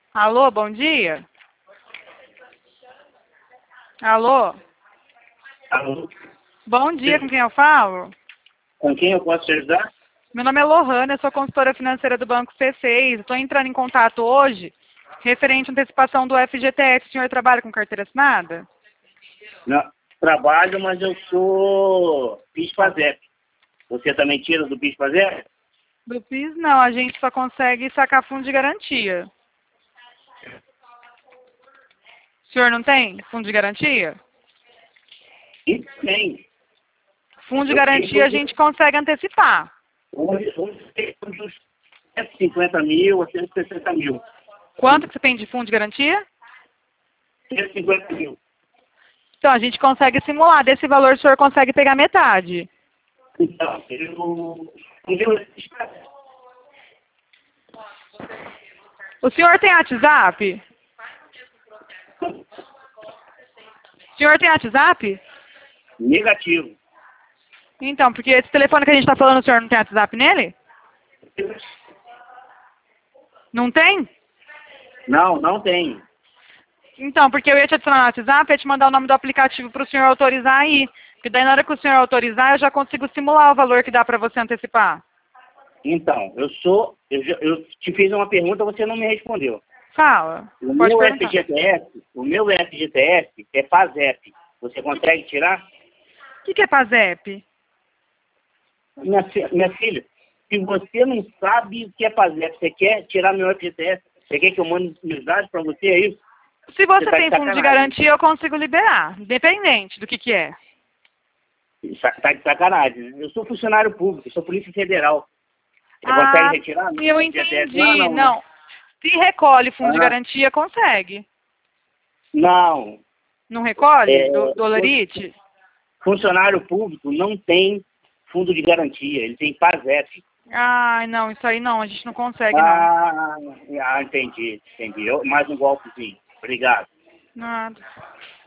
Alô, bom dia. Alô, Alô? bom dia, com quem eu falo? Com quem eu posso te ajudar? Meu nome é Lohana, eu sou consultora financeira do Banco C6. Estou entrando em contato hoje referente à antecipação do FGTS. O senhor trabalha com carteira assinada? Não, trabalho, mas eu sou PIS/PASEP. Você também tira do PIS/PASEP? Do PIS, não. A gente só consegue sacar fundo de garantia. O senhor não tem fundo de garantia? E tem. Fundo de Eu tenho garantia a gente consegue antecipar. hoje tem uns 150 mil a 160 mil. Quanto que você tem de fundo de garantia? 150 mil. Então, a gente consegue simular. Desse valor, o senhor consegue pegar metade. Então, O senhor tem WhatsApp? O senhor tem WhatsApp? negativo. Então, porque esse telefone que a gente está falando, o senhor não tem WhatsApp nele? Não tem? Não, não tem. Então, porque eu ia te adicionar no WhatsApp, ia te mandar o nome do aplicativo para o senhor autorizar aí. Porque daí na hora que o senhor autorizar, eu já consigo simular o valor que dá para você antecipar. Então, eu te fiz uma pergunta, você não me respondeu. Fala, O pode meu perguntar. FGTS é PASEP. Você consegue tirar? O que é PASEP? Minha filha, se você não sabe o que é PASEP, você quer tirar meu FGTS, você quer que eu mande meus dados para você, é isso? Se você tá de tem fundo de sacanagem. garantia, eu consigo liberar, independente do que é. Tá de sacanagem, né? Eu sou funcionário público, eu sou Polícia Federal. Você consegue retirar? Eu FGTS? entendi. Não, né? Não. Se recolhe fundo de Ah, garantia, consegue. não. Não recolhe? É, Do Olerite? funcionário público não tem fundo de garantia, ele tem PASEP. Ah, não, isso aí não, a gente não consegue, não. Entendi. Mais um golpezinho. Obrigado. Nada.